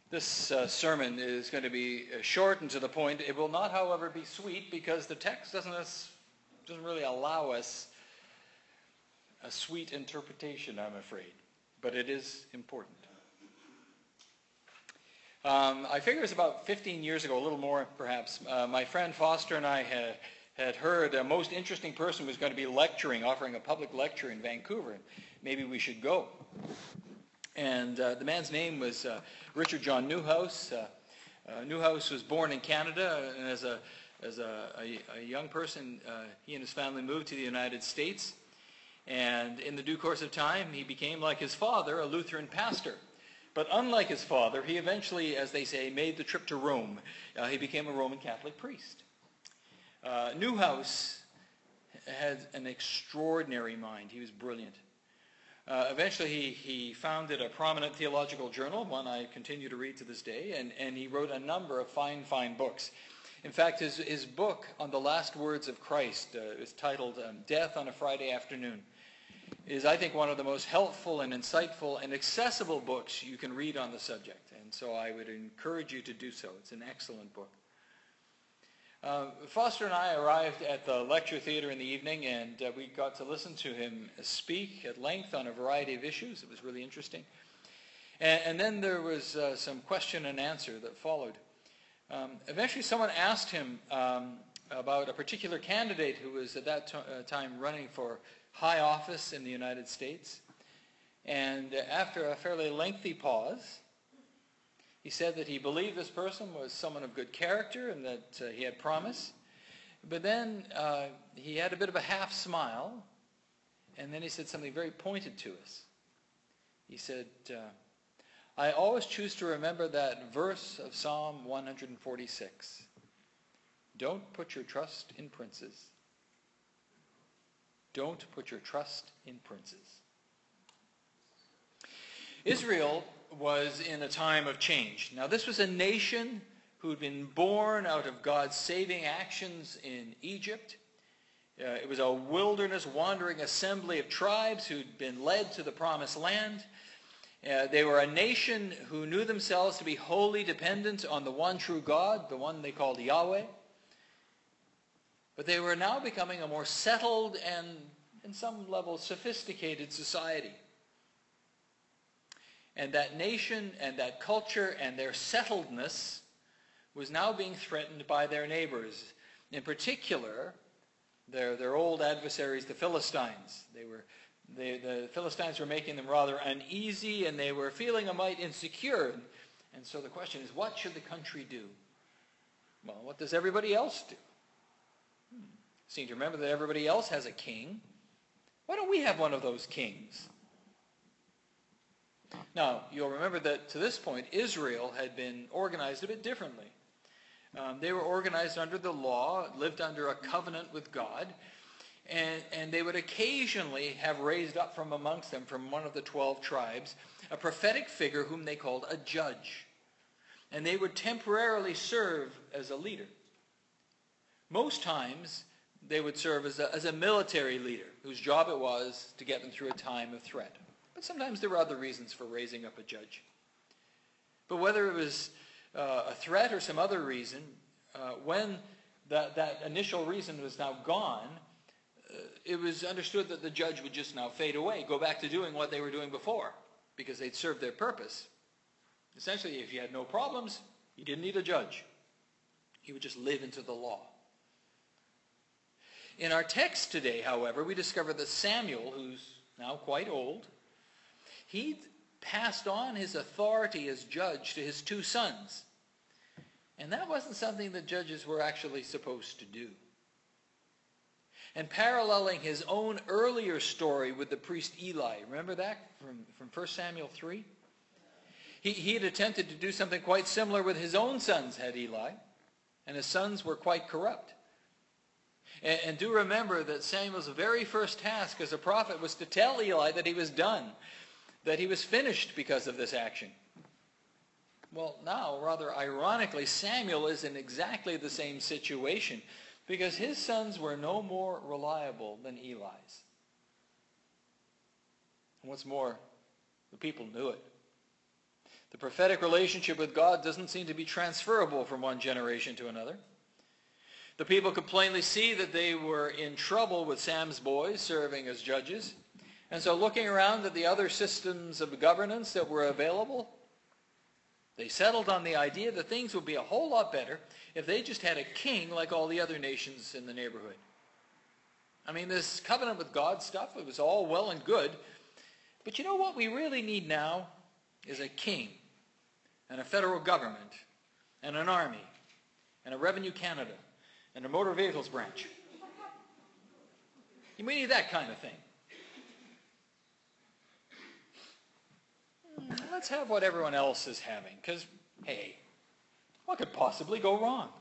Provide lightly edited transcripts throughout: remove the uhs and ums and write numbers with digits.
This sermon is going to be short and to the point. It will not, however, be sweet because the text doesn't really allow us a sweet interpretation, I'm afraid. But it is important. I figure it was about 15 years ago, a little more perhaps. My friend Foster and I had heard a most interesting person was going to be lecturing, offering a public lecture in Vancouver. Maybe we should go. And the man's name was Richard John Newhouse. Newhouse was born in Canada, and as a young person, he and his family moved to the United States. And in the due course of time, he became, like his father, a Lutheran pastor. But unlike his father, he eventually, as they say, made the trip to Rome. He became a Roman Catholic priest. Newhouse had an extraordinary mind. He was brilliant. Eventually, he founded a prominent theological journal, one I continue to read to this day, and he wrote a number of fine books. In fact, his book on the last words of Christ is titled Death on a Friday Afternoon, is, I think, one of the most helpful and insightful and accessible books you can read on the subject. And so I would encourage you to do so. It's an excellent book. Foster and I arrived at the lecture theater in the evening, and we got to listen to him speak at length on a variety of issues. It was really interesting. And then there was some question and answer that followed. Eventually someone asked him about a particular candidate who was at that time running for high office in the United States. And after a fairly lengthy pause, he said that he believed this person was someone of good character and that he had promise. But then he had a bit of a half smile, and then he said something very pointed to us. He said, I always choose to remember that verse of Psalm 146. Don't put your trust in princes. Don't put your trust in princes. Israel was in a time of change. Now, this was a nation who had been born out of God's saving actions in Egypt. It was a wilderness wandering assembly of tribes who'd been led to the promised land. They were a nation who knew themselves to be wholly dependent on the one true God, the one they called Yahweh. But they were now becoming a more settled and, in some level, sophisticated society. And that nation and that culture and their settledness was now being threatened by their neighbors. In particular, their old adversaries, the Philistines. The Philistines were making them rather uneasy, and they were feeling a mite insecure. And so the question is, what should the country do? Well, what does everybody else do? Seem to remember that everybody else has a king. Why don't we have one of those kings? Now, you'll remember that to this point, Israel had been organized a bit differently. They were organized under the law, lived under a covenant with God, and they would occasionally have raised up from amongst them, from one of the 12 tribes, a prophetic figure whom they called a judge. And they would temporarily serve as a leader. Most times, they would serve as a military leader, whose job it was to get them through a time of threat. But sometimes there were other reasons for raising up a judge. But whether it was a threat or some other reason, when that initial reason was now gone, it was understood that the judge would just now fade away, go back to doing what they were doing before, because they'd served their purpose. Essentially, if you had no problems, you didn't need a judge. He would just live into the law. In our text today, however, we discover that Samuel, who's now quite old, he'd passed on his authority as judge to his 2 sons. And that wasn't something that judges were actually supposed to do. And paralleling his own earlier story with the priest Eli, remember that from 1 Samuel 3? He had attempted to do something quite similar with his own sons, had Eli, and his sons were quite corrupt. And do remember that Samuel's very first task as a prophet was to tell Eli that he was done, that he was finished because of this action. Well, now, rather ironically, Samuel is in exactly the same situation, because his sons were no more reliable than Eli's. And what's more, the people knew it. The prophetic relationship with God doesn't seem to be transferable from one generation to another. The people could plainly see that they were in trouble with Sam's boys serving as judges. And so looking around at the other systems of governance that were available, they settled on the idea that things would be a whole lot better if they just had a king like all the other nations in the neighborhood. I mean, this covenant with God stuff, it was all well and good. But you know what we really need now is a king and a federal government and an army and a Revenue Canada and a motor vehicles branch. We need that kind of thing. Let's have what everyone else is having, because, hey, what could possibly go wrong?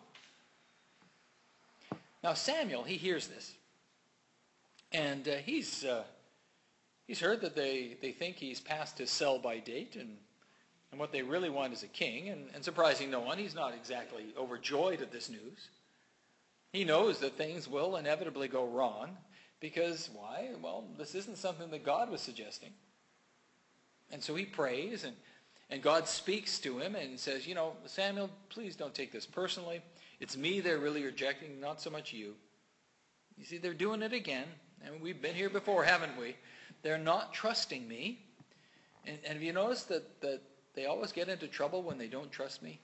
Now Samuel, he hears this, and he's heard that they think he's past his sell-by date, and what they really want is a king, and surprising no one, he's not exactly overjoyed at this news. He knows that things will inevitably go wrong, because why? Well, this isn't something that God was suggesting. And so he prays, and God speaks to him and says, you know, Samuel, please don't take this personally. It's me they're really rejecting, not so much you. You see, they're doing it again. And we've been here before, haven't we? They're not trusting me. And have you noticed that they always get into trouble when they don't trust me?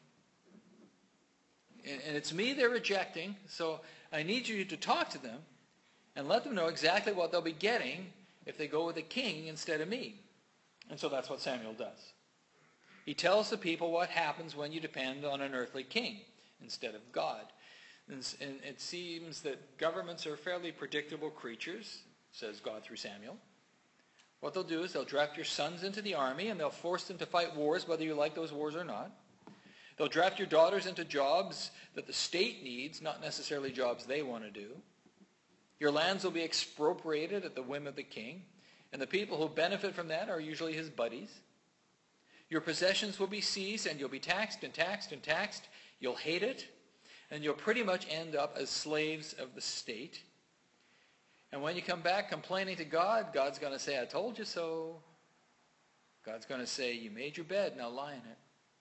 And it's me they're rejecting, so I need you to talk to them and let them know exactly what they'll be getting if they go with a king instead of me. And so that's what Samuel does. He tells the people what happens when you depend on an earthly king instead of God. And it seems that governments are fairly predictable creatures, says God through Samuel. What they'll do is they'll draft your sons into the army, and they'll force them to fight wars whether you like those wars or not. They'll draft your daughters into jobs that the state needs, not necessarily jobs they want to do. Your lands will be expropriated at the whim of the king. And the people who benefit from that are usually his buddies. Your possessions will be seized, and you'll be taxed and taxed and taxed. You'll hate it, and you'll pretty much end up as slaves of the state. And when you come back complaining to God, God's going to say, I told you so. God's going to say, you made your bed, now lie in it.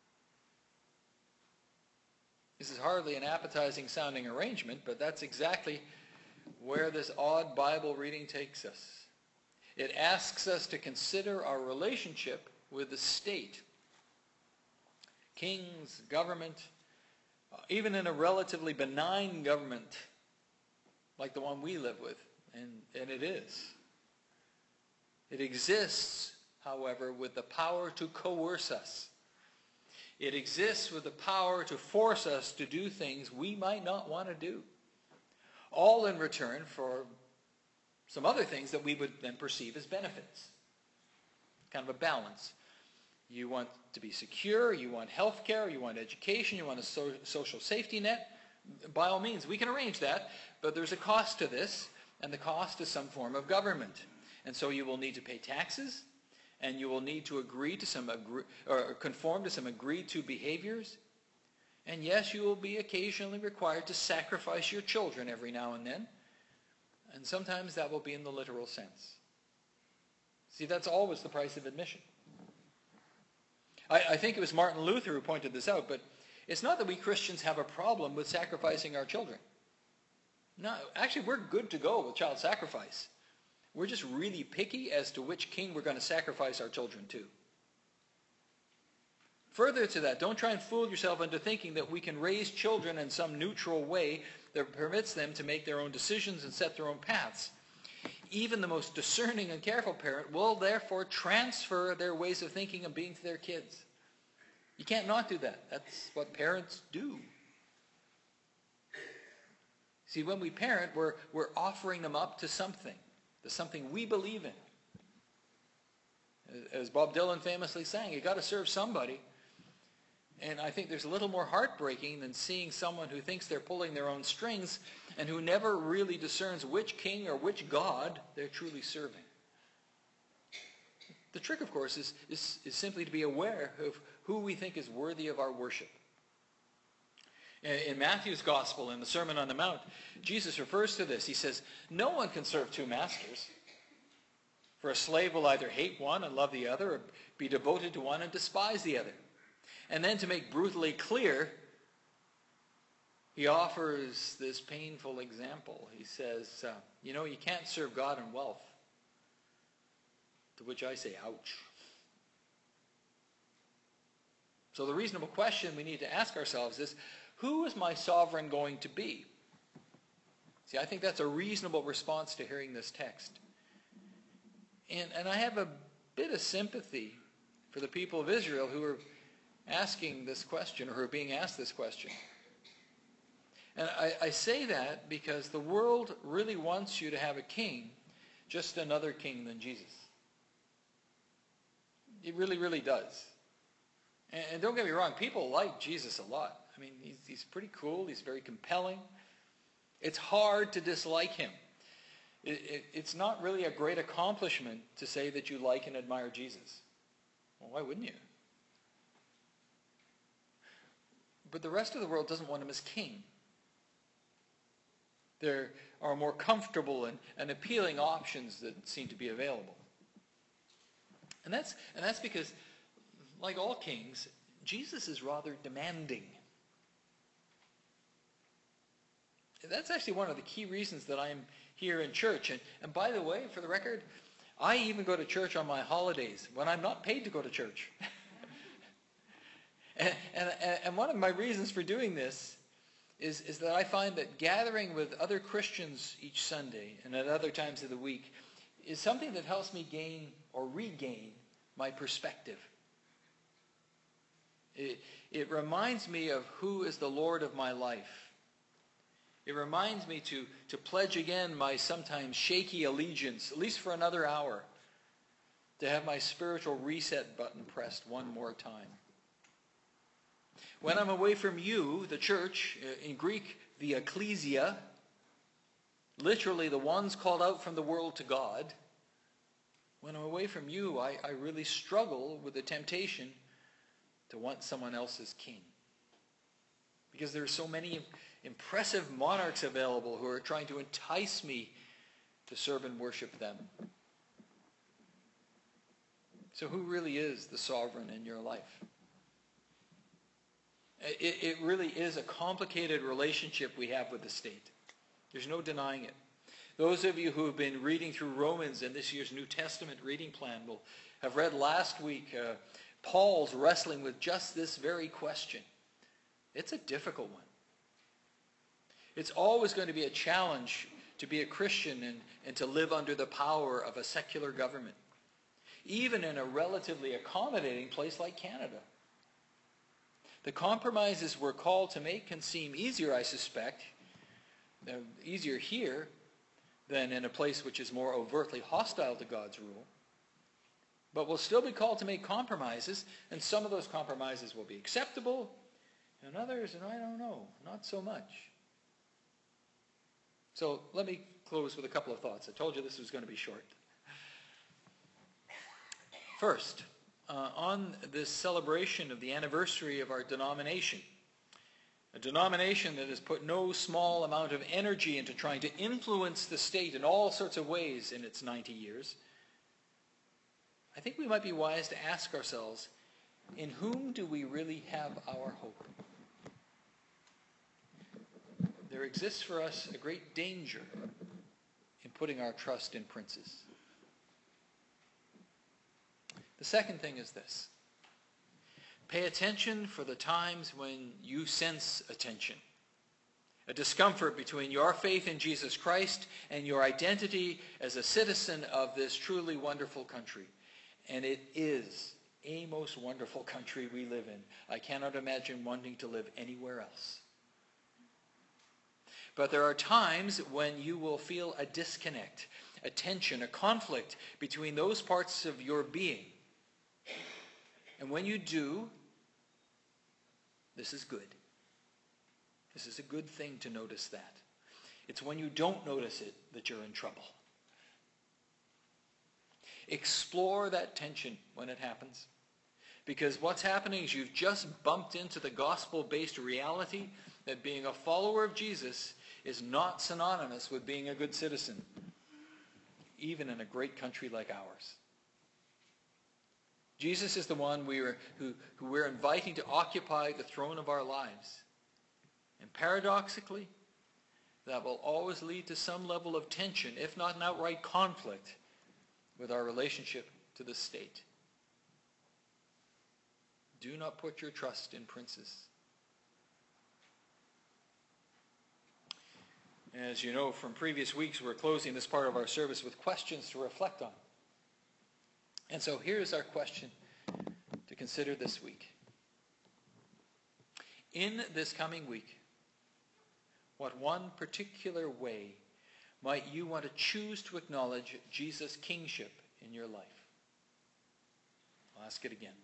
This is hardly an appetizing sounding arrangement, but that's exactly where this odd Bible reading takes us. It asks us to consider our relationship with the state. Kings, government, even in a relatively benign government like the one we live with, and it is. It exists, however, with the power to coerce us. It exists with the power to force us to do things we might not want to do, all in return for some other things that we would then perceive as benefits. Kind of a balance. You want to be secure, you want health care, you want education, you want a social safety net. By all means, we can arrange that, but there's a cost to this, and the cost is some form of government. And so you will need to pay taxes, and you will need to conform to some agreed to behaviors. And yes, you will be occasionally required to sacrifice your children every now and then. And sometimes that will be in the literal sense. See, that's always the price of admission. I think it was Martin Luther who pointed this out, but it's not that we Christians have a problem with sacrificing our children. No, actually, we're good to go with child sacrifice. We're just really picky as to which king we're going to sacrifice our children to. Further to that, don't try and fool yourself into thinking that we can raise children in some neutral way that permits them to make their own decisions and set their own paths. Even the most discerning and careful parent will therefore transfer their ways of thinking and being to their kids. You can't not do that. That's what parents do. See, when we parent, we're offering them up to something we believe in. As Bob Dylan famously sang, you got to serve somebody. And I think there's a little more heartbreaking than seeing someone who thinks they're pulling their own strings and who never really discerns which king or which God they're truly serving. The trick, of course, is simply to be aware of who we think is worthy of our worship. In Matthew's Gospel, in the Sermon on the Mount, Jesus refers to this. He says, no one can serve two masters. For a slave will either hate one and love the other, or be devoted to one and despise the other. And then to make brutally clear, he offers this painful example. He says, you can't serve God and wealth. To which I say, ouch. So the reasonable question we need to ask ourselves is, who is my sovereign going to be? See, I think that's a reasonable response to hearing this text. And I have a bit of sympathy for the people of Israel who are asking this question, or who are being asked this question. And I say that because the world really wants you to have a king, just another king than Jesus. It really, really does. And don't get me wrong, people like Jesus a lot. I mean, he's pretty cool. He's very compelling. It's hard to dislike him. It's not really a great accomplishment to say that you like and admire Jesus. Well, why wouldn't you? But the rest of the world doesn't want him as king. There are more comfortable and appealing options that seem to be available. And that's because, like all kings, Jesus is rather demanding. That's actually one of the key reasons that I'm here in church. And by the way, for the record, I even go to church on my holidays when I'm not paid to go to church. and one of my reasons for doing this is that I find that gathering with other Christians each Sunday and at other times of the week is something that helps me gain or regain my perspective. It reminds me of who is the Lord of my life. It reminds me to pledge again my sometimes shaky allegiance, at least for another hour, to have my spiritual reset button pressed one more time. When I'm away from you, the church, in Greek, the ecclesia, literally the ones called out from the world to God, when I'm away from you, I really struggle with the temptation to want someone else as king. Because there are so many impressive monarchs available who are trying to entice me to serve and worship them. So who really is the sovereign in your life? It really is a complicated relationship we have with the state. There's no denying it. Those of you who have been reading through Romans in this year's New Testament reading plan will have read last week Paul's wrestling with just this very question. It's a difficult one. It's always going to be a challenge to be a Christian and to live under the power of a secular government, even in a relatively accommodating place like Canada. The compromises we're called to make can seem easier, I suspect, easier here than in a place which is more overtly hostile to God's rule. But we'll still be called to make compromises, and some of those compromises will be acceptable, and others, and I don't know, not so much. So let me close with a couple of thoughts. I told you this was going to be short. First, on this celebration of the anniversary of our denomination, a denomination that has put no small amount of energy into trying to influence the state in all sorts of ways in its 90 years, I think we might be wise to ask ourselves, in whom do we really have our hope? There exists for us a great danger in putting our trust in princes. The second thing is this. Pay attention for the times when you sense a tension, a discomfort between your faith in Jesus Christ and your identity as a citizen of this truly wonderful country. And it is a most wonderful country we live in. I cannot imagine wanting to live anywhere else. But there are times when you will feel a disconnect, a tension, a conflict between those parts of your being. And when you do, this is good. This is a good thing to notice that. It's when you don't notice it that you're in trouble. Explore that tension when it happens. Because what's happening is you've just bumped into the gospel-based reality that being a follower of Jesus is not synonymous with being a good citizen, even in a great country like ours. Jesus is the one who we're inviting to occupy the throne of our lives. And paradoxically, that will always lead to some level of tension, if not an outright conflict, with our relationship to the state. Do not put your trust in princes. As you know from previous weeks, we're closing this part of our service with questions to reflect on. And so here's our question to consider this week. In this coming week, what one particular way might you want to choose to acknowledge Jesus' kingship in your life? I'll ask it again.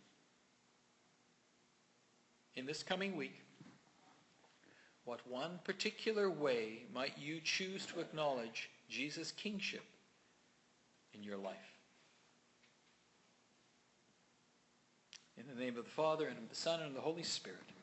In this coming week, what one particular way might you choose to acknowledge Jesus' kingship in your life? In the name of the Father, and of the Son, and of the Holy Spirit.